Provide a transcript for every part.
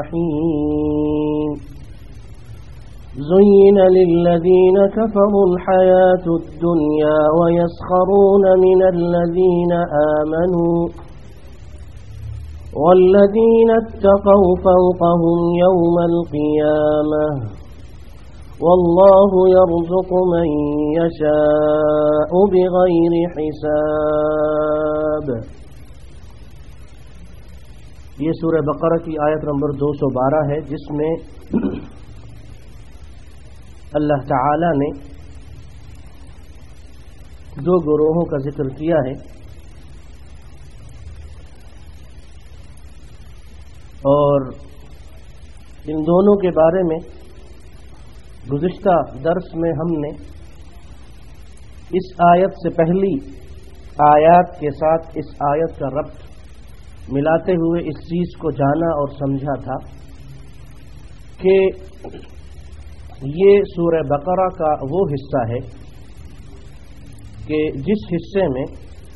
الرحيم زين للذين كفروا الحياة الدنيا ويسخرون من الذين آمنوا والذين اتقوا فوقهم يوم القيامة والله يرزق من يشاء بغير حساب. یہ سورہ بقرہ کی آیت نمبر 212 ہے، جس میں اللہ تعالی نے دو گروہوں کا ذکر کیا ہے، اور ان دونوں کے بارے میں گزشتہ درس میں ہم نے اس آیت سے پہلی آیات کے ساتھ اس آیت کا ربط ملاتے ہوئے اس چیز کو جانا اور سمجھا تھا کہ یہ سورہ بقرہ کا وہ حصہ ہے کہ جس حصے میں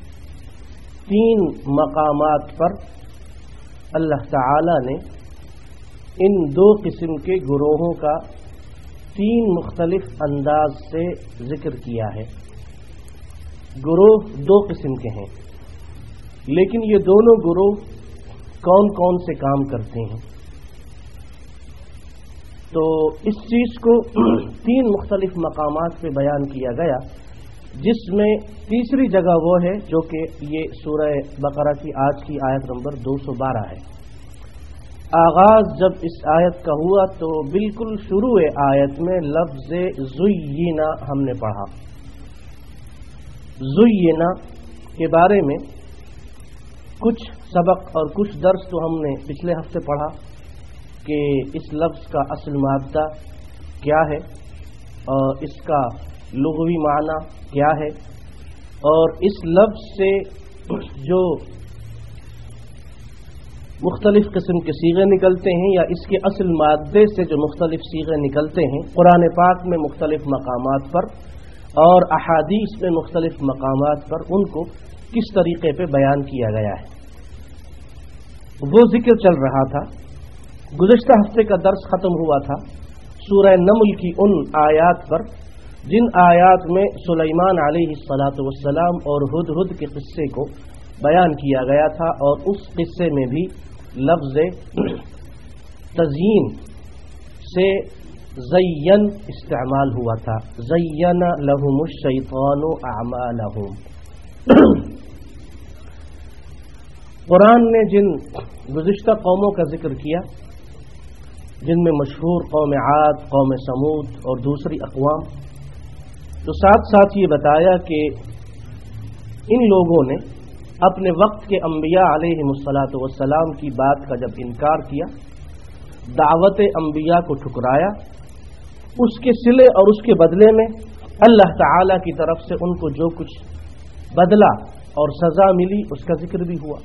3 مقامات پر اللہ تعالی نے ان 2 قسم کے گروہوں کا 3 مختلف انداز سے ذکر کیا ہے. گروہ 2 قسم کے ہیں، لیکن یہ دونوں گروہ کون کون سے کام کرتے ہیں؟ تو اس چیز کو 3 مختلف مقامات پہ بیان کیا گیا، جس میں تیسری جگہ وہ ہے جو کہ یہ سورہ بقرہ کی آج کی آیت نمبر 212 ہے. آغاز جب اس آیت کا ہوا تو بالکل شروع آیت میں لفظ زینا ہم نے پڑھا. زینا کے بارے میں کچھ سبق اور کچھ درس تو ہم نے پچھلے ہفتے پڑھا کہ اس لفظ کا اصل مادہ کیا ہے اور اس کا لغوی معنی کیا ہے، اور اس لفظ سے جو مختلف قسم کے صیغے نکلتے ہیں یا اس کے اصل مادے سے جو مختلف صیغے نکلتے ہیں قرآن پاک میں مختلف مقامات پر اور احادیث میں مختلف مقامات پر ان کو کس طریقے پہ بیان کیا گیا ہے، وہ ذکر چل رہا تھا. گزشتہ ہفتے کا درس ختم ہوا تھا سورہ نمل کی ان آیات پر جن آیات میں سلیمان علیہ السلام اور ہدہد کے قصے کو بیان کیا گیا تھا، اور اس قصے میں بھی لفظ تزیین سے زین استعمال ہوا تھا. زین لہم الشیطان اعمالہم. قرآن نے جن گزشتہ قوموں کا ذکر کیا، جن میں مشہور قوم عاد، قوم سمود اور دوسری اقوام، تو ساتھ ساتھ یہ بتایا کہ ان لوگوں نے اپنے وقت کے انبیاء علیہم الصلاۃ کی بات کا جب انکار کیا، دعوت انبیاء کو ٹھکرایا، اس کے صلے اور اس کے بدلے میں اللہ تعالی کی طرف سے ان کو جو کچھ بدلہ اور سزا ملی اس کا ذکر بھی ہوا.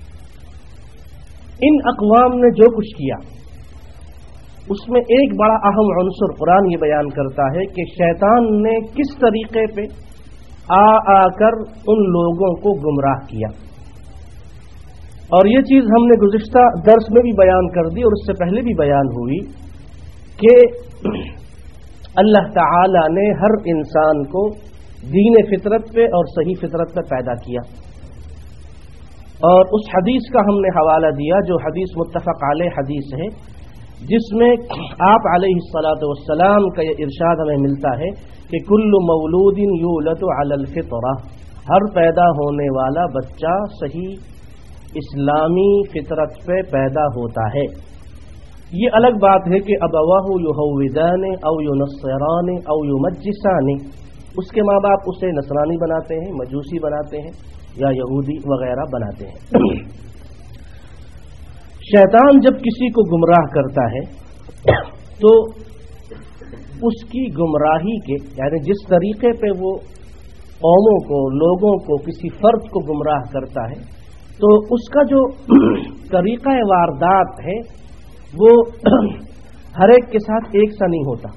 ان اقوام نے جو کچھ کیا اس میں ایک بڑا اہم عنصر قرآن یہ بیان کرتا ہے کہ شیطان نے کس طریقے پہ آ کر ان لوگوں کو گمراہ کیا. اور یہ چیز ہم نے گزشتہ درس میں بھی بیان کر دی اور اس سے پہلے بھی بیان ہوئی کہ اللہ تعالی نے ہر انسان کو دین فطرت پہ اور صحیح فطرت پہ پیدا کیا، اور اس حدیث کا ہم نے حوالہ دیا جو حدیث متفق علیہ حدیث ہے، جس میں آپ علیہ السلام کا یہ ارشاد ہمیں ملتا ہے کہ کل مولود یولد علی الفطرہ، ہر پیدا ہونے والا بچہ صحیح اسلامی فطرت پہ پیدا ہوتا ہے. یہ الگ بات ہے کہ ابواہ یہودان او ینصران او یمجسان، اس کے ماں باپ اسے نصرانی بناتے ہیں، مجوسی بناتے ہیں یا یہودی وغیرہ بناتے ہیں. شیطان جب کسی کو گمراہ کرتا ہے تو اس کی گمراہی کے یعنی جس طریقے پہ وہ قوموں کو، لوگوں کو، کسی فرد کو گمراہ کرتا ہے تو اس کا جو طریقہ واردات ہے وہ ہر ایک کے ساتھ ایک سا نہیں ہوتا،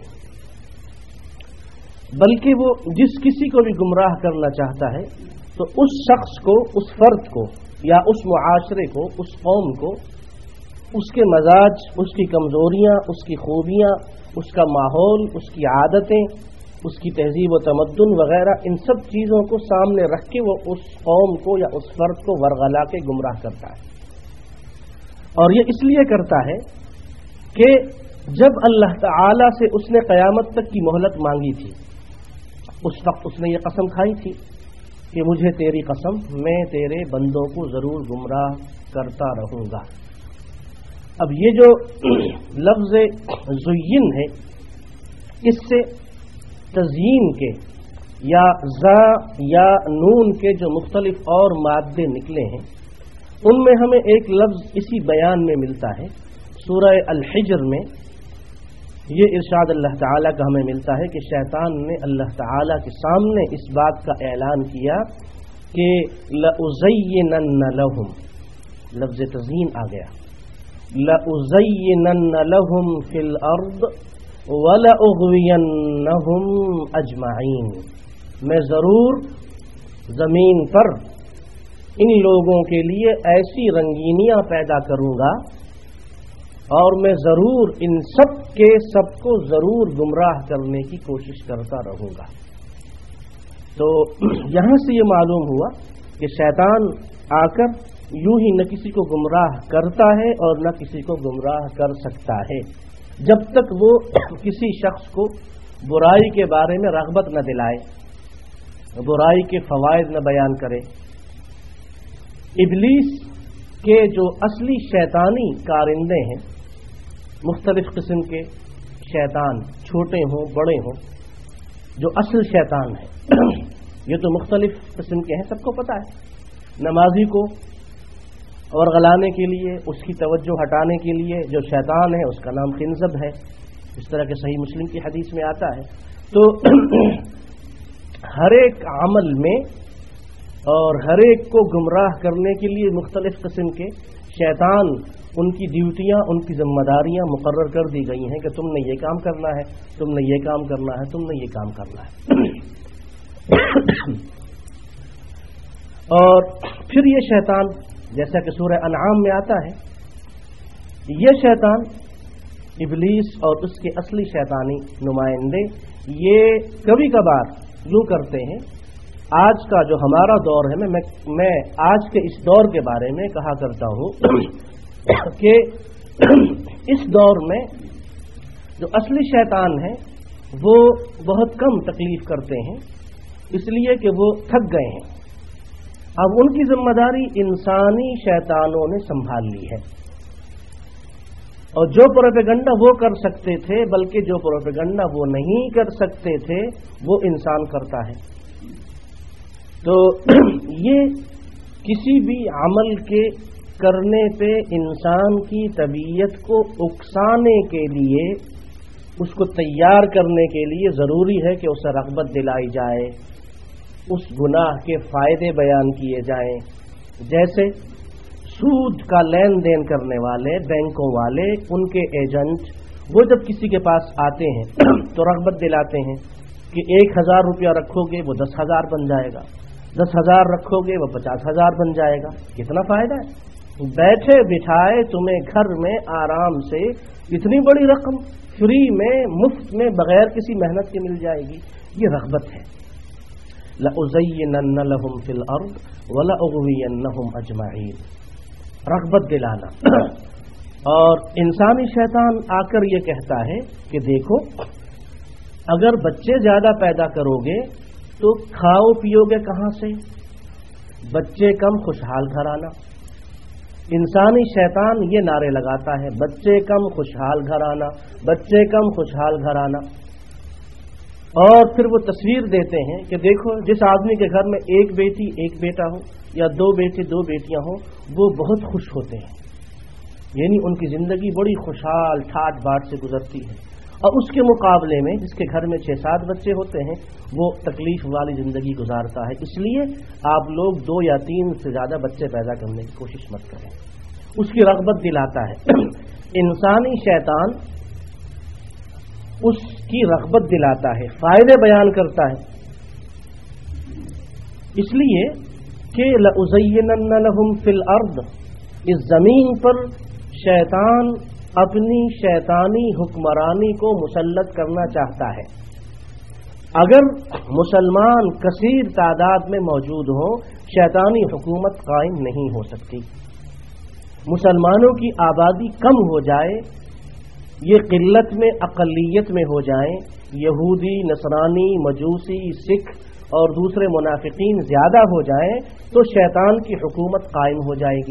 بلکہ وہ جس کسی کو بھی گمراہ کرنا چاہتا ہے تو اس شخص کو، اس فرد کو یا اس معاشرے کو، اس قوم کو اس کے مزاج، اس کی کمزوریاں، اس کی خوبیاں، اس کا ماحول، اس کی عادتیں، اس کی تہذیب و تمدن وغیرہ، ان سب چیزوں کو سامنے رکھ کے وہ اس قوم کو یا اس فرد کو ورغلا کے گمراہ کرتا ہے۔ اور یہ اس لیے کرتا ہے کہ جب اللہ تعالی سے اس نے قیامت تک کی مہلت مانگی تھی، اس وقت اس نے یہ قسم کھائی تھی کہ مجھے تیری قسم، میں تیرے بندوں کو ضرور گمراہ کرتا رہوں گا۔ اب یہ جو لفظ زین ہے، اس سے تزیین کے یا زا یا نون کے جو مختلف اور مادے نکلے ہیں، ان میں ہمیں ایک لفظ اسی بیان میں ملتا ہے۔ سورہ الحجر میں یہ ارشاد اللہ تعالیٰ کا ہمیں ملتا ہے کہ شیطان نے اللہ تعالیٰ کے سامنے اس بات کا اعلان کیا کہ لَأُزَيِّنَنَّ لَهُمْ، لفظ تزیین آ گیا، لَأُزَيِّنَنَّ لَهُمْ فِي الْأَرْضِ وَلَأُغْوِيَنَّهُمْ أَجْمَعِينَ، میں ضرور زمین پر ان لوگوں کے لیے ایسی رنگینیاں پیدا کروں گا اور میں ضرور ان سب کے سب کو ضرور گمراہ کرنے کی کوشش کرتا رہوں گا۔ تو یہاں سے یہ معلوم ہوا کہ شیطان آ کر یوں ہی نہ کسی کو گمراہ کرتا ہے اور نہ کسی کو گمراہ کر سکتا ہے، جب تک وہ کسی شخص کو برائی کے بارے میں رغبت نہ دلائے، برائی کے فوائد نہ بیان کرے۔ ابلیس کے جو اصلی شیطانی کارندے ہیں، مختلف قسم کے شیطان، چھوٹے ہوں بڑے ہوں، جو اصل شیطان ہے یہ تو مختلف قسم کے ہیں، سب کو پتہ ہے۔ نمازی کو ورغلانے کے لیے، اس کی توجہ ہٹانے کے لیے جو شیطان ہے اس کا نام خنزب ہے، اس طرح کے صحیح مسلم کی حدیث میں آتا ہے۔ تو ہر ایک عمل میں اور ہر ایک کو گمراہ کرنے کے لیے مختلف قسم کے شیطان، ان کی ڈیوٹیاں، ان کی ذمہ داریاں مقرر کر دی گئی ہیں کہ تم نے یہ کام کرنا ہے، تم نے یہ کام کرنا ہے، تم نے یہ کام کرنا ہے۔ اور پھر یہ شیطان، جیسا کہ سورہ انعام میں آتا ہے، یہ شیطان ابلیس اور اس کے اصلی شیطانی نمائندے یہ کبھی کبھار یوں کرتے ہیں۔ آج کا جو ہمارا دور ہے، میں آج کے اس دور کے بارے میں کہا کرتا ہوں کہ اس دور میں جو اصلی شیطان ہیں وہ بہت کم تکلیف کرتے ہیں، اس لیے کہ وہ تھک گئے ہیں۔ اب ان کی ذمہ داری انسانی شیطانوں نے سنبھال لی ہے، اور جو پروپیگنڈا وہ کر سکتے تھے، بلکہ جو پروپیگنڈا وہ نہیں کر سکتے تھے، وہ انسان کرتا ہے۔ تو یہ کسی بھی عمل کے کرنے پہ انسان کی طبیعت کو اکسانے کے لیے، اس کو تیار کرنے کے لیے ضروری ہے کہ اسے رغبت دلائی جائے، اس گناہ کے فائدے بیان کیے جائیں۔ جیسے سود کا لین دین کرنے والے، بینکوں والے، ان کے ایجنٹ، وہ جب کسی کے پاس آتے ہیں تو رغبت دلاتے ہیں کہ 1000 روپیہ رکھو گے وہ 10,000 بن جائے گا، 10,000 رکھو گے وہ 50,000 بن جائے گا۔ کتنا فائدہ ہے؟ بیٹھے بٹھائے تمہیں گھر میں آرام سے اتنی بڑی رقم فری میں، مفت میں، بغیر کسی محنت کے مل جائے گی۔ یہ رغبت ہے۔ لَأُزَيِّنَنَّ لَهُمْ فِي الْأَرْضِ وَلَأُغْوِيَنَّهُمْ أَجْمَعِينَ، رغبت دلانا۔ اور انسانی شیطان آ کر یہ کہتا ہے کہ دیکھو، اگر بچے زیادہ پیدا کرو گے تو کھاؤ پیو گے کہاں سے؟ بچے کم خوشحال گھرانا۔ انسانی شیطان یہ نعرے لگاتا ہے، بچے کم خوشحال گھرانا، بچے کم خوشحال گھرانا۔ اور پھر وہ تصویر دیتے ہیں کہ دیکھو، جس آدمی کے گھر میں ایک بیٹی ایک بیٹا ہو یا 2 بیٹے 2 بیٹیاں ہوں، وہ بہت خوش ہوتے ہیں، یعنی ان کی زندگی بڑی خوشحال ٹھاٹ باٹ سے گزرتی ہے۔ اور اس کے مقابلے میں جس کے گھر میں 6-7 بچے ہوتے ہیں، وہ تکلیف والی زندگی گزارتا ہے۔ اس لیے آپ لوگ 2 یا 3 سے زیادہ بچے پیدا کرنے کی کوشش مت کریں، اس کی رغبت دلاتا ہے۔ انسانی شیطان اس کی رغبت دلاتا ہے، فائدے بیان کرتا ہے، اس لیے کہ لَأُزَيِّنَنَّ لَهُمْ فِي الْأَرْضِ، اس زمین پر शैतान अपनी शैतानी हुक्मरानी को मुसल्लत करना चाहता है। अगर मुसलमान कसीर तादाद में मौजूद हो, शैतानी हुकूमत कायम नहीं हो सकती। मुसलमानों की आबादी कम हो जाए, ये किल्लत में अक़लियत में हो जाएं, यहूदी, नसरानी, मजूसी, सिख और दूसरे मुनाफिकीन ज्यादा हो जाएं, तो शैतान की हुकूमत कायम हो जाएगी।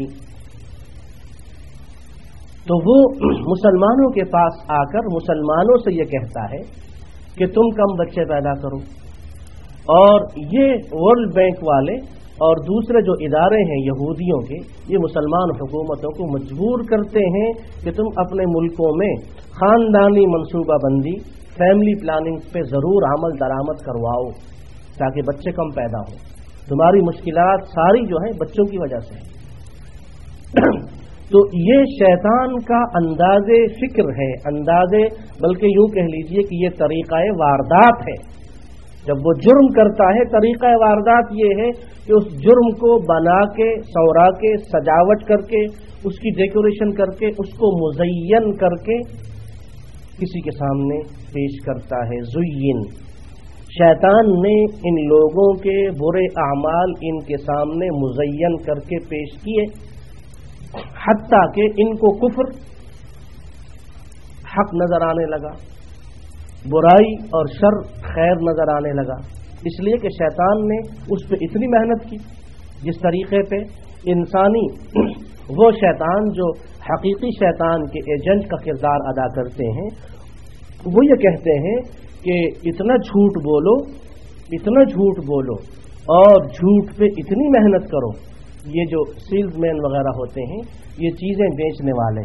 तो वो मुसलमानों के पास आकर मुसलमानों से ये कहता है कि तुम कम बच्चे पैदा करो, और ये वर्ल्ड बैंक वाले और दूसरे जो इदारे हैं यहूदियों के, ये मुसलमान हुकूमतों को मजबूर करते हैं कि तुम अपने मुल्कों में खानदानी मनसूबा बंदी, फैमिली प्लानिंग पे जरूर अमल दरामद करवाओ ताकि बच्चे कम पैदा हो। तुम्हारी मुश्किलात सारी जो है बच्चों की वजह से है। तो ये शैतान का अंदाज़े फिक्र है, अंदाज़े बल्कि यूं कह लीजिए कि ये तरीक़ा वारदात है। जब वो जुर्म करता है, तरीक़ा वारदात ये है कि उस जुर्म को बना के, सौरा के, सजावट करके, उसकी डेकोरेशन करके, उसको मुज़य्यन करके किसी के सामने पेश करता है। ज़ुय्यिन, शैतान ने इन लोगों के बुरे अमाल इनके सामने मुज़य्यन करके पेश किए, हत्ता कि इनको कुफ्र हक नजर आने लगा, बुराई और शर खैर नजर आने लगा। इसलिए कि शैतान ने उस पर इतनी मेहनत की जिस तरीके पे इंसानी वो शैतान जो हकीकी शैतान के एजेंट का किरदार अदा करते हैं, वो ये कहते हैं कि इतना झूठ बोलो, इतना झूठ बोलो और झूठ पे इतनी मेहनत करो। ये जो सेल्समैन वगैरह होते हैं, ये चीजें बेचने वाले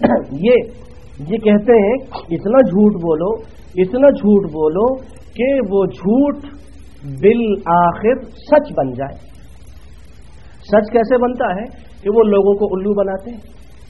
ये कहते हैं इतना झूठ बोलो, इतना झूठ बोलो कि वो झूठ बिल आखिर सच बन जाए। सच कैसे बनता है कि वो लोगों को उल्लू बनाते हैं।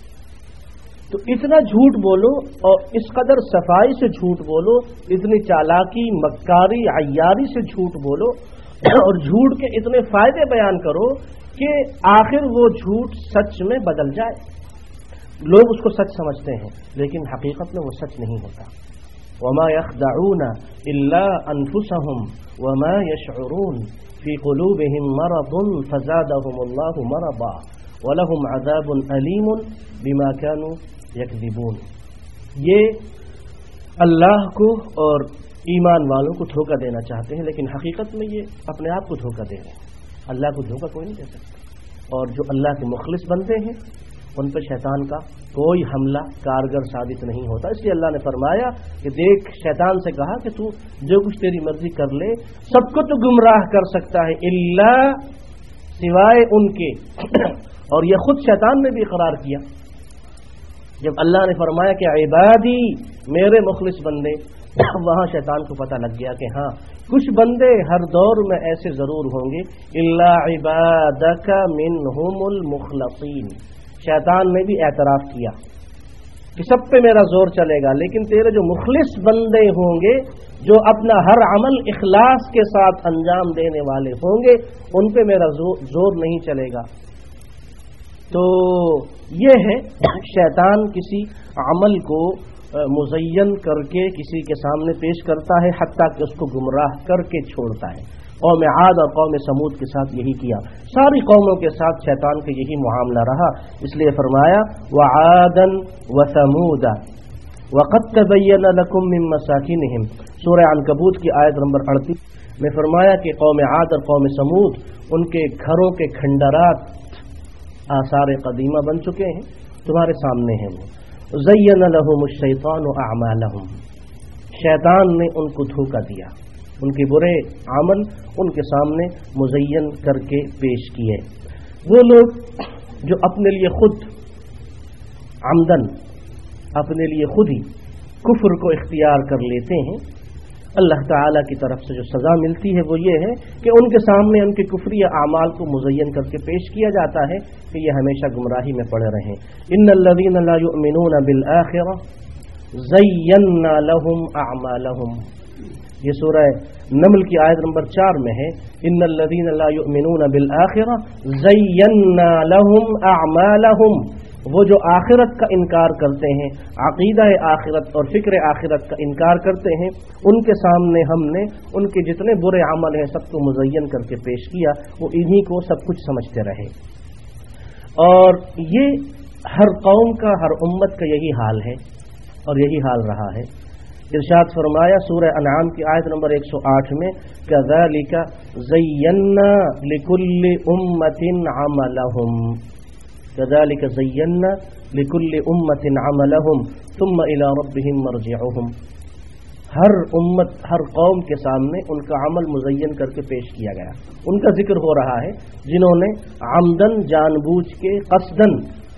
तो इतना झूठ बोलो और इस कदर सफाई से झूठ बोलो, इतनी चालाकी, मक्कारी, अय्यारी से झूठ बोलो और झूठ के इतने फायदे बयान करो कि आखिर वो झूठ सच में बदल जाए। लोग उसको सच समझते हैं, लेकिन हकीकत में वो सच नहीं होता। वमा यख़दऊना इल्ला अनफुसहुम वमा यशऊरून फी क़ुलूबिहिम मरदुन फ़ज़ादहुमुल्लाहु मरदा वलहुम अज़ाबुन अलीमुन बिमा कानू यकज़िबून। ये अल्लाह को और ईमान वालों को धोखा देना चाहते हैं, लेकिन हकीकत में ये अपने आप को धोखा दे रहे हैं। अल्लाह को धोखा कोई नहीं दे सकता। और जो अल्लाह के मुखलिस बनते हैं उन पर शैतान का कोई हमला कारगर साबित नहीं होता। इसलिए अल्लाह ने फरमाया कि देख, शैतान से कहा कि तू जो कुछ तेरी मर्जी कर ले, सबको तो गुमराह कर सकता है इल्ला सिवाय उनके। और यह खुद शैतान ने भी इकरार किया जब अल्लाह ने फरमाया कि इबादी, मेरे मुखलिस बंदे, वहां शैतान को पता लग गया कि हाँ, कुछ बंदे हर दौर में ऐसे जरूर होंगे, इल्ला इबादका मिनहुमुल मुखलसीन। शैतान ने भी एतराफ किया कि सब पे मेरा जोर चलेगा, लेकिन तेरे जो मुखलिस बंदे होंगे, जो अपना हर अमल इखलास के साथ अंजाम देने वाले होंगे, उन पे मेरा जोर नहीं चलेगा। तो ये है, शैतान किसी अमल को मुज़य्यन करके किसी के सामने पेश करता है, हत्ता कि उसको गुमराह करके छोड़ता है। कौम आद और कौम समूद के साथ यही किया, सारी कौमों के साथ शैतान का यही मुआमला रहा। इसलिए फरमाया वआदन व समूदा वक़द तबय्यन लकुम मिन मसाकिनहिम, सूरह अनकबूत की आयत नंबर 38 में फरमाया कि कौम आद और कौम समूद, उनके घरों के खंडरात आसार कदीमा बन चुके हैं, तुम्हारे सामने हैं। वो ज़य्यन लहुमुश शैतानु अअमालहुम, शैतान ने उनको धोखा दिया, उनके बुरे अमल उनके सामने मुज़य्यन करके पेश किए। वो लोग जो अपने लिए खुद आमदन, अपने लिए खुद ही कुफ्र को इख्तियार कर लेते हैं, अल्लाह ताला की तरफ से जो सज़ा मिलती है वो ये है कि उनके सामने उनके कुफ्री आमाल को मुज़य्यन करके पेश किया जाता है कि ये हमेशा गुमराही में पड़े रहें। इन्नल्लज़ीना ला युमिनूना बिल आखिरह ज़य्यन्ना लहुम अअमालहुम, ये सूरह नमल की आयत नंबर 4 में है। इन्नल्लज़ीना ला युमिनूना बिल आखिरह ज़य्यन्ना लहुम अअमालहुम, وہ جو آخرت کا انکار کرتے ہیں، عقیدہ آخرت اور فکر آخرت کا انکار کرتے ہیں، ان کے سامنے ہم نے ان کے جتنے برے عمل ہیں سب کو مزین کر کے پیش کیا، وہ انہی کو سب کچھ سمجھتے رہے۔ اور یہ ہر قوم کا، ہر امت کا یہی حال ہے اور یہی حال رہا ہے۔ ارشاد فرمایا سورہ انعام کی آیت نمبر 108 میں، كَذَلِكَ زَيَّنَّا لِكُلِّ أُمَّةٍ عَمَلَهُمْ كَذَلِكَ زَيَّنَّا لِكُلِّ أُمَّةٍ عَمَلَهُمْ ثُمَّ إِلَى رَبِّهِمْ مَرْجِعُهُمْ۔ ہر امت، ہر قوم کے سامنے ان کا عمل مزین کر کے پیش کیا گیا، ان کا ذکر ہو رہا ہے جنہوں نے عمدن، جان بوجھ کے، قصدن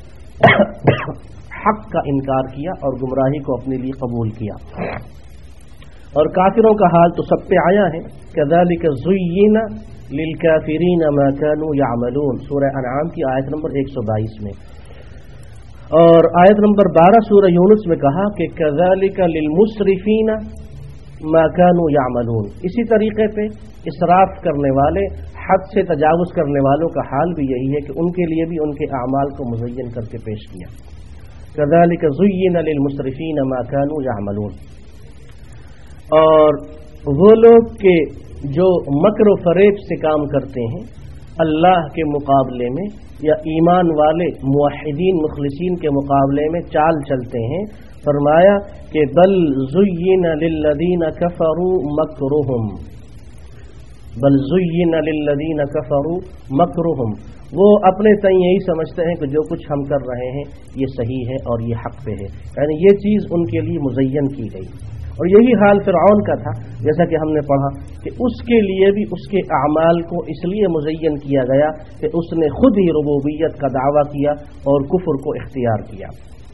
حق کا انکار کیا اور گمراہی کو اپنے لیے قبول کیا۔ اور کافروں کا حال تو سب پہ آیا ہے، كَذَلِكَ زُيِّنَ لِلْكَافِرِينَ مَا كَانُوا يَعْمَلُونَ، سورہ انعام کی آیت نمبر 122 میں۔ اور آیت نمبر 12 سورہ یونس میں کہا کہ كَذَلِكَ لِلْمُسْرِفِينَ مَا كَانُوا يَعْمَلُونَ، اسی طریقے پہ اسراف کرنے والے، حد سے تجاوز کرنے والوں کا حال بھی یہی ہے کہ ان کے لیے بھی ان کے اعمال کو مزین کر کے پیش کیا۔ كَذَلِكَ زُيِّنَ لِلْمُسْرِفِينَ مَا كَانُوا يَعْمَلُونَ۔ اور وہ لوگ کہ جو مکر و فریب سے کام کرتے ہیں اللہ کے مقابلے میں، یا ایمان والے موحدین مخلصین کے مقابلے میں چال چلتے ہیں، فرمایا کہ بل زُيِّنَ لِلَّذِينَ كَفَرُوا مَكْرُهُمْ، بل زُيِّنَ لِلَّذِينَ كَفَرُوا مَكْرُهُمْ، وہ اپنے تئیں یہی سمجھتے ہیں کہ جو کچھ ہم کر رہے ہیں یہ صحیح ہے اور یہ حق پہ ہے، یعنی یہ چیز ان کے لیے مزین کی گئی۔ اور یہی حال فرعون کا تھا، جیسا کہ ہم نے پڑھا کہ اس کے لیے بھی اس کے اعمال کو اس لیے مزین کیا گیا کہ اس نے خود ہی ربوبیت کا دعویٰ کیا اور کفر کو اختیار کیا۔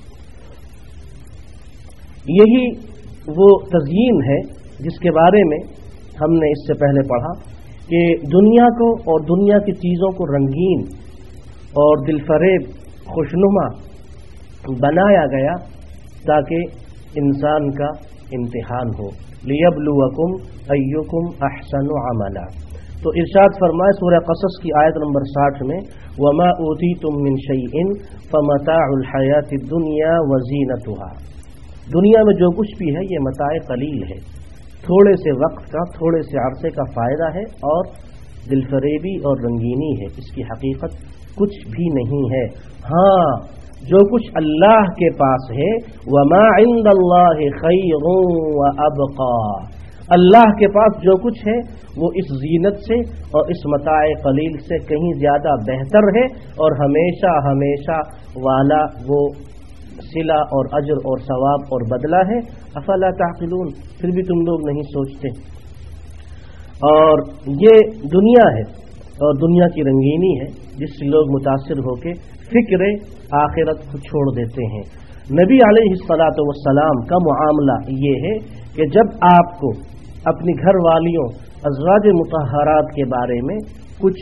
یہی وہ تزیین ہے جس کے بارے میں ہم نے اس سے پہلے پڑھا کہ دنیا کو اور دنیا کی چیزوں کو رنگین اور دل فریب، خوشنما بنایا گیا تاکہ انسان کا امتحان ہو، لِيَبْلُوَكُمْ أَيُّكُمْ أَحْسَنُ عَمَلًا۔ تو ارشاد فرمائے سورہ قصص کی آیت نمبر 60 میں، وَمَا أُوتِيتُم مِّن شَيْءٍ فَمَتَاعُ الْحَيَاةِ الدُّنْيَا وَزِينَتُهَا۔ دنیا میں جو کچھ بھی ہے یہ متاع قلیل ہے، تھوڑے سے وقت کا، تھوڑے سے عرصے کا فائدہ ہے اور دل فریبی اور رنگینی ہے، اس کی حقیقت کچھ بھی نہیں ہے۔ ہاں جو کچھ اللہ کے پاس ہے، وَمَا عِندَ اللَّهِ خَيْرٌ وَأَبْقَىٰ، اللہ کے پاس جو کچھ ہے وہ اس زینت سے اور اس متاع قلیل سے کہیں زیادہ بہتر ہے اور ہمیشہ ہمیشہ والا وہ صلہ اور اجر اور ثواب اور بدلہ ہے۔ افلا تعقلون، پھر بھی تم لوگ نہیں سوچتے۔ اور یہ دنیا ہے اور دنیا کی رنگینی ہے جس سے لوگ متاثر ہو کے فکر آخرت کو چھوڑ دیتے ہیں۔ نبی علیہ الصلاۃ والسلام کا معاملہ یہ ہے کہ جب آپ کو اپنی گھر والیوں ازواج مطہرات کے بارے میں کچھ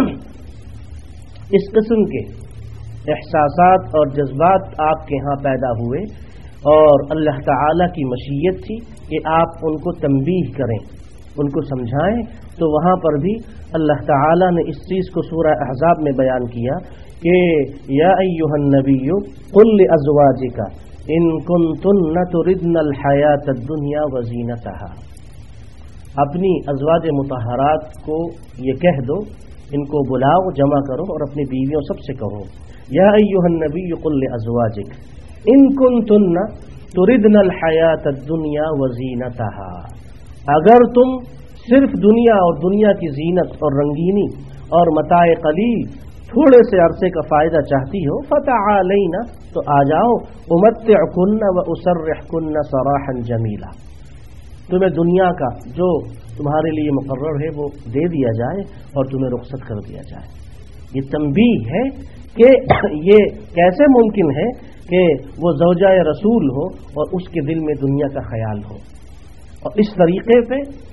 اس قسم کے احساسات اور جذبات آپ کے ہاں پیدا ہوئے اور اللہ تعالی کی مشیت تھی کہ آپ ان کو تنبیہ کریں، ان کو سمجھائیں، تو وہاں پر بھی اللہ تعالی نے اس چیز کو سورہ احزاب میں بیان کیا کہ یا ایھا النبی قل لازواجک ان کنتن تردن الحیاۃ الدنیا وزینتها، اپنی ازواج مطہرات کو یہ کہہ دو، ان کو بلاؤ، جمع کرو اور اپنی بیویوں سب سے کہو، یا ایھا النبی قل لازواجک ان کنتن تردن الحیاۃ الدنیا وزینتها، اگر تم صرف دنیا اور دنیا کی زینت اور رنگینی اور متاع قلیل، تھوڑے سے عرصے کا فائدہ چاہتی ہو، فتعالینا، تو آ جاؤ، امتعکن واسرحکن سراحا جمیلا، تمہیں دنیا کا جو تمہارے لیے مقرر ہے وہ دے دیا جائے اور تمہیں رخصت کر دیا جائے۔ یہ تنبیہ ہے کہ یہ کیسے ممکن ہے کہ وہ زوجہ رسول ہو اور اس کے دل میں دنیا کا خیال ہو، اور اس طریقے پہ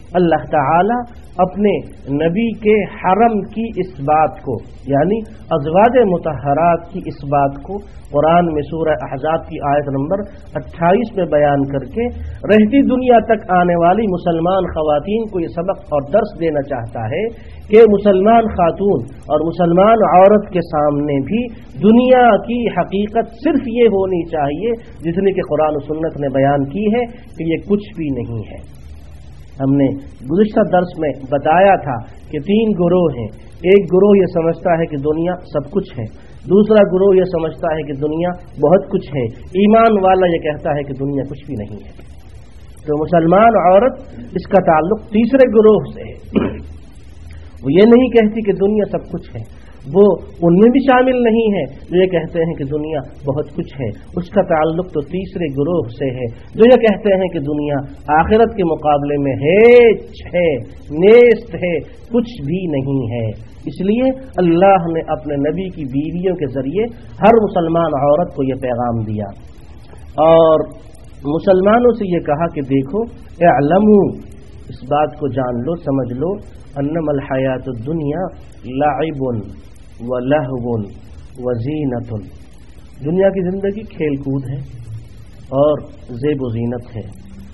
اللہ تعالی اپنے نبی کے حرم کی اس بات کو یعنی ازواج مطہرات کی اس بات کو قرآن میں سورہ احزاب کی آیت نمبر 28 میں بیان کر کے رہتی دنیا تک آنے والی مسلمان خواتین کو یہ سبق اور درس دینا چاہتا ہے کہ مسلمان خاتون اور مسلمان عورت کے سامنے بھی دنیا کی حقیقت صرف یہ ہونی چاہیے جتنی کہ قرآن و سنت نے بیان کی ہے کہ یہ کچھ بھی نہیں ہے۔ ہم نے گزشتہ درس میں بتایا تھا کہ 3 گروہ ہیں۔ ایک گروہ یہ سمجھتا ہے کہ دنیا سب کچھ ہے، دوسرا گروہ یہ سمجھتا ہے کہ دنیا بہت کچھ ہے، ایمان والا یہ کہتا ہے کہ دنیا کچھ بھی نہیں ہے۔ تو مسلمان عورت اس کا تعلق تیسرے گروہ سے ہے۔ وہ یہ نہیں کہتی کہ دنیا سب کچھ ہے، وہ ان میں بھی شامل نہیں ہے جو یہ کہتے ہیں کہ دنیا بہت کچھ ہے۔ اس کا تعلق تو تیسرے گروہ سے ہے جو یہ کہتے ہیں کہ دنیا آخرت کے مقابلے میں ہیچ ہے، نیست ہے، کچھ بھی نہیں ہے۔ اس لیے اللہ نے اپنے نبی کی بیویوں کے ذریعے ہر مسلمان عورت کو یہ پیغام دیا اور مسلمانوں سے یہ کہا کہ دیکھو اعلموا، اس بات کو جان لو، سمجھ لو، انما الحیات الدنیا لعب ولہو وزینت، دنیا کی زندگی کھیل کود ہے اور زیب و زینت ہے۔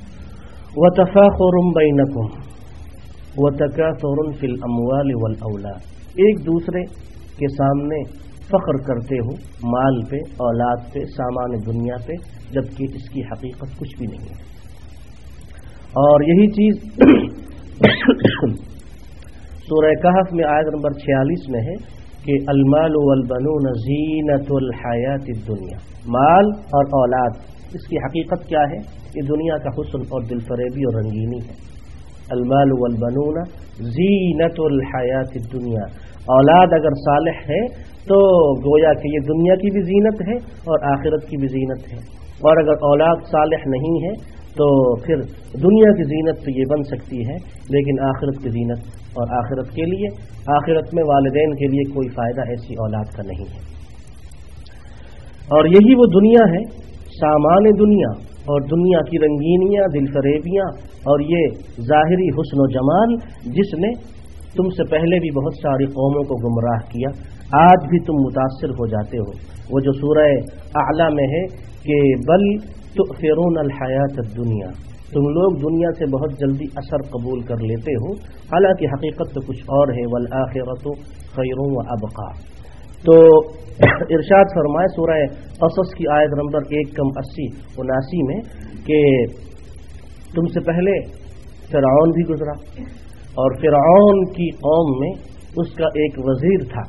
وتفاخر بینکم وتکاثر فی الاموال والاولاد، ایک دوسرے کے سامنے فخر کرتے ہو مال پہ، اولاد پہ، سامان دنیا پہ، جبکہ اس کی حقیقت کچھ بھی نہیں ہے۔ اور یہی چیز سورہ کہف میں آیت نمبر 46 میں ہے کہ المال والبنون زینت الحیات الدنیا، مال اور اولاد اس کی حقیقت کیا ہے؟ یہ دنیا کا حسن اور دل فریبی اور رنگینی ہے۔ المال والبنون زینت الحیات الدنیا، اولاد اگر صالح ہے تو گویا کہ یہ دنیا کی بھی زینت ہے اور آخرت کی بھی زینت ہے، اور اگر اولاد صالح نہیں ہے تو پھر دنیا کی زینت تو یہ بن سکتی ہے لیکن آخرت کی زینت اور آخرت کے لیے، آخرت میں والدین کے لیے کوئی فائدہ ایسی اولاد کا نہیں ہے۔ اور یہی وہ دنیا ہے، سامان دنیا اور دنیا کی رنگینیاں، دل فریبیاں اور یہ ظاہری حسن و جمال جس نے تم سے پہلے بھی بہت ساری قوموں کو گمراہ کیا، آج بھی تم متاثر ہو جاتے ہو۔ وہ جو سورہ اعلیٰ میں ہے کہ بل تؤثرون الحیات الدنیا، تم لوگ دنیا سے بہت جلدی اثر قبول کر لیتے ہو، حالانکہ حقیقت تو کچھ اور ہے، والآخرۃ خیر وابقیٰ۔ تو ارشاد فرمائے سورہ قصص کی آیت نمبر 1:80-79 میں کہ تم سے پہلے فرعون بھی گزرا اور فرعون کی قوم میں اس کا ایک وزیر تھا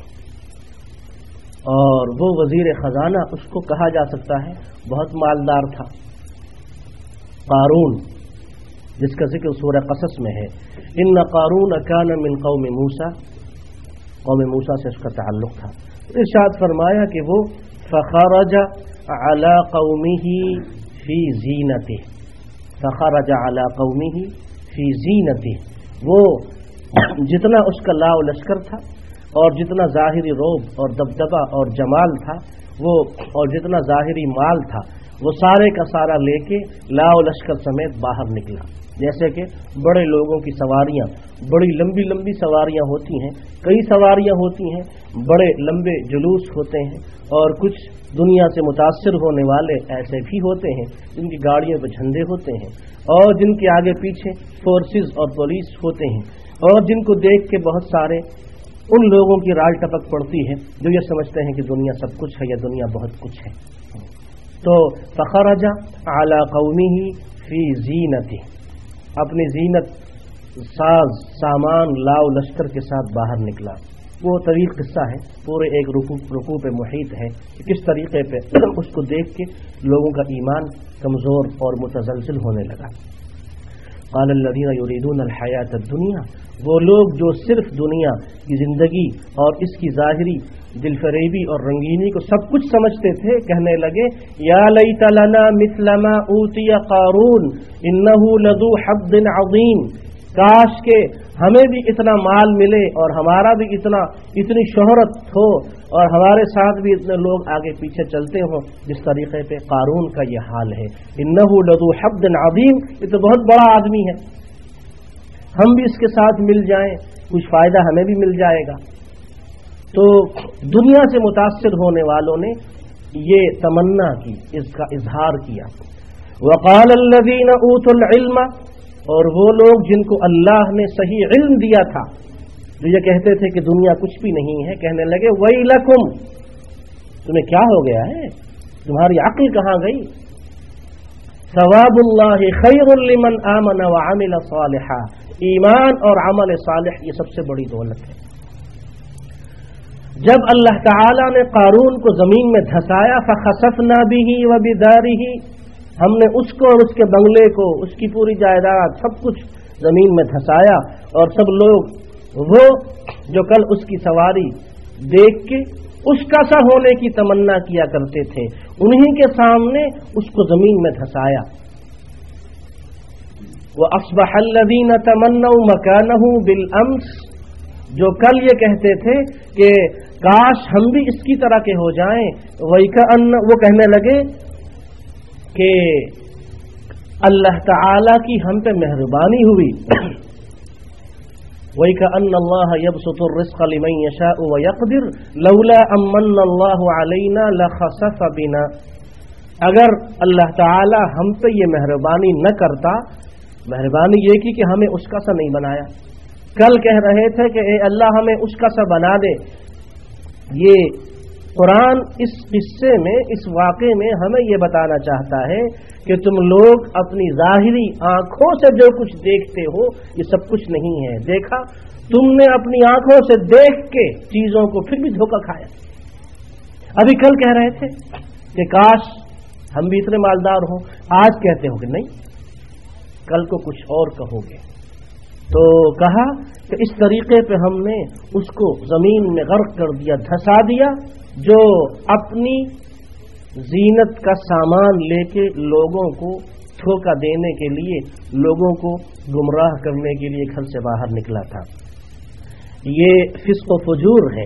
اور وہ وزیر خزانہ اس کو کہا جا سکتا ہے بہت مالدار تھا، قارون، جس کا ذکر سورہ قصص میں ہے۔ ان قارون کان من قوم موسیٰ، قوم موسیٰ سے اس کا تعلق تھا۔ ارشاد فرمایا کہ وہ فخرج علی قومہ فی زینتہ، فخرج علی قومہ فی زینتہ، وہ جتنا اس کا لا و لشکر تھا اور جتنا ظاہری روب اور دبدبہ اور جمال تھا وہ، اور جتنا ظاہری مال تھا وہ سارے کا سارا لے کے لا و لشکر سمیت باہر نکلا۔ جیسے کہ بڑے لوگوں کی سواریاں، بڑی لمبی لمبی سواریاں ہوتی ہیں، کئی سواریاں ہوتی ہیں، بڑے لمبے جلوس ہوتے ہیں، اور کچھ دنیا سے متاثر ہونے والے ایسے بھی ہوتے ہیں جن کی گاڑیوں پہ جھنڈے ہوتے ہیں اور جن کے آگے پیچھے فورسز اور پولیس ہوتے ہیں، اور جن کو دیکھ کے بہت سارے ان لوگوں کی رال ٹپک پڑتی ہے جو یہ سمجھتے ہیں کہ دنیا سب کچھ ہے یا دنیا بہت کچھ ہے۔ تو فخرج علی قومہ فی زینتہ، اپنی زینت، ساز سامان، لاؤ لشکر کے ساتھ باہر نکلا۔ وہ طویل قصہ ہے، پورے ایک رکوع پہ محیط ہے کہ کس طریقے پہ اس کو دیکھ کے لوگوں کا ایمان کمزور اور متزلزل ہونے لگا۔ قال الذین یریدون الحیات الدنیا، وہ لوگ جو صرف دنیا کی زندگی اور اس کی ظاہری دل فریبی اور رنگینی کو سب کچھ سمجھتے تھے، کہنے لگے یا لیت لنا مثل ما اوتی قارون انہ لذو حظ عظیم، کاش کہ ہمیں بھی اتنا مال ملے اور ہمارا بھی اتنی شہرت ہو اور ہمارے ساتھ بھی اتنے لوگ آگے پیچھے چلتے ہوں جس طریقے پہ قارون کا یہ حال ہے۔ انہ لذو حظ عظیم، یہ تو بہت بڑا آدمی ہے، हम भी इसके साथ मिल जाएं, कुछ फायदा हमें भी मिल जाएगा। तो दुनिया से मुतासिर होने वालों ने ये तमन्ना की, इसका इजहार किया। वक़ाल अल्लज़ीना ऊतुल इल्म, और वो लोग जिनको अल्लाह ने सही इल्म दिया था, जो ये कहते थे कि दुनिया कुछ भी नहीं है, कहने लगे वैलकुम, तुम्हें क्या हो गया है, तुम्हारी अक्ल कहाँ गई। सवाबुल्लाहि खैरुल लिमन आमन व अमिल सालिहा, ईमान और अमल सालिह ये सबसे बड़ी दौलत है। जब अल्लाह ताला ने कारून को जमीन में धंसाया, फखसफना बिही व बिदारिही, हमने उसको और उसके बंगले को, उसकी पूरी जायदाद, सब कुछ जमीन में धंसाया, और सब लोग वो जो कल उसकी सवारी देख के उसका सा होने की तमन्ना किया करते थे, उन्हीं के सामने उसको जमीन में धंसाया। व अस्बहल्लज़ीना तमन्नौ मकानहु बिल अम्स, जो कल ये कहते थे कि काश हम भी इसकी तरह के हो जाएं, वैकअन्न, वो कहने लगे कि अल्लाह ताला की हम पे मेहरबानी हुई। वैकअन्न अल्लाह यबसुतुर रिज़्क़ लिमन यशाअ व यक़दिर लौला अमन्ना अल्लाहु अलैना लखसफ़ बिना, अगर अल्लाह ताला हम पे ये मेहरबानी न करता, मेहरबानी ये की कि हमें उसका सा नहीं बनाया। कल कह रहे थे कि ए अल्लाह हमें उसका सा बना दे। ये कुरान इस किस्से में, इस वाक़े में हमें ये बताना चाहता है कि तुम लोग अपनी ज़ाहिरी आंखों से जो कुछ देखते हो ये सब कुछ नहीं है। देखा तुमने अपनी आंखों से देख के चीजों को, फिर भी धोखा खाया। अभी कल कह रहे थे कि काश हम भी इतने मालदार हों, आज कहते हो कि नहीं, कल को कुछ और कहोगे। तो कहा कि इस तरीके पे हमने उसको जमीन में गर्क कर दिया, धंसा दिया, जो अपनी जीनत का सामान लेके लोगों को धोखा देने के लिए, लोगों को गुमराह करने के लिए घर से बाहर निकला था। ये फिस्क व फुजूर है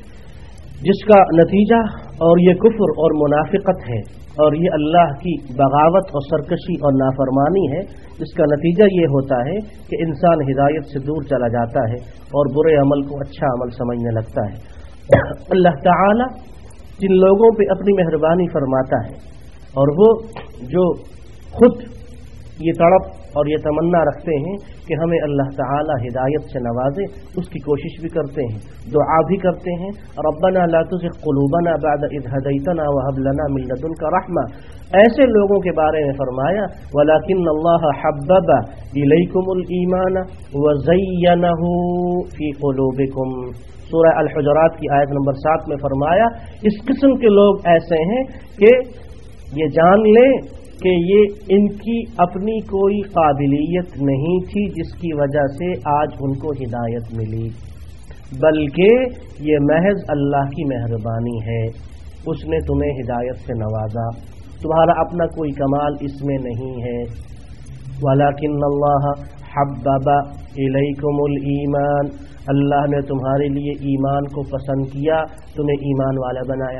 जिसका नतीजा, और ये कुफ्र और मुनाफिकत है, और ये अल्लाह की बगावत और सरकशी और नाफरमानी है, जिसका नतीजा ये होता है कि इंसान हिदायत से दूर चला जाता है और बुरे अमल को अच्छा अमल समझने लगता है। अल्लाह ताला जिन लोगों पे अपनी मेहरबानी फरमाता है, और वो जो खुद ये तड़प और ये तमन्ना रखते हैं कि हमें अल्लाह ताला हिदायत से नवाजे, उसकी कोशिश भी करते हैं, दुआ भी करते हैं, रब्बना ला तुज़िग़ क़ुलूबना बअद इज़ हदैतना व हब लना मिन लदुनका रहमा। ऐसे लोगों के बारे में फरमाया वलाकिन्नल्लाह हब्बबा इलैकुमुल ईमान व ज़य्यनहु फ़ी क़ुलूबिकुम। सूरह अल-हुजुरात की आयत नंबर 7 में फरमाया इस किस्म के लोग ऐसे हैं कि ये जान लें कि ये इनकी अपनी कोई काबिलियत नहीं थी जिसकी वजह से आज उनको हिदायत मिली, बल्कि ये महज अल्लाह की मेहरबानी है, उसने तुम्हें हिदायत से नवाजा, तुम्हारा अपना कोई कमाल इसमें नहीं है। वलाकिन्नल्लाह हब्बबा इलैकुमुल ईमान, अल्लाह ने तुम्हारे लिए ईमान को पसंद किया, तुम्हें ईमान वाला बनाया।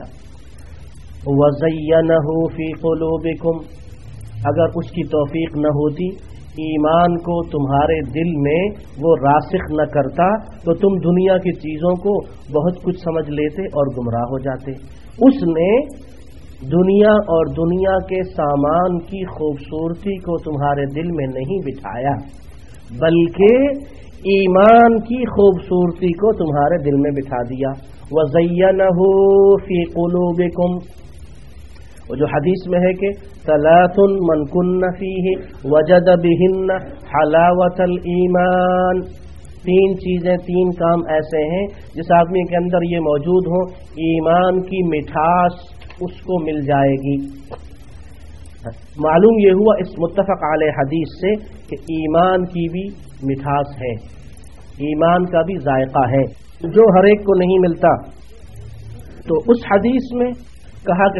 वज़य्यनहु फ़ी क़ुलूबिकुम, अगर उसकी तौफीक न होती, ईमान को तुम्हारे दिल में वो रासिख न करता, तो तुम दुनिया की चीज़ों को बहुत कुछ समझ लेते और गुमराह हो जाते। उसने दुनिया और दुनिया के सामान की खूबसूरती को तुम्हारे दिल में नहीं बिठाया, बल्कि ईमान की खूबसूरती को तुम्हारे दिल में बिठा दिया। वज़य्यनहु फ़ी क़ुलूबिकुम, वो जो हदीस में है कि सलासुन मन कुन्न फीहि वजद बिहिन्न हलावतल ईमान, 3 चीजें, 3 काम ऐसे हैं जिस आदमी के अंदर ये मौजूद हो, ईमान की मिठास उसको मिल जाएगी। मालूम ये हुआ इस मुत्तफ़क़ अलैह हदीस से कि ईमान की भी मिठास है, ईमान का भी जायका है, जो हर एक को नहीं मिलता। तो उस हदीस में कहा कि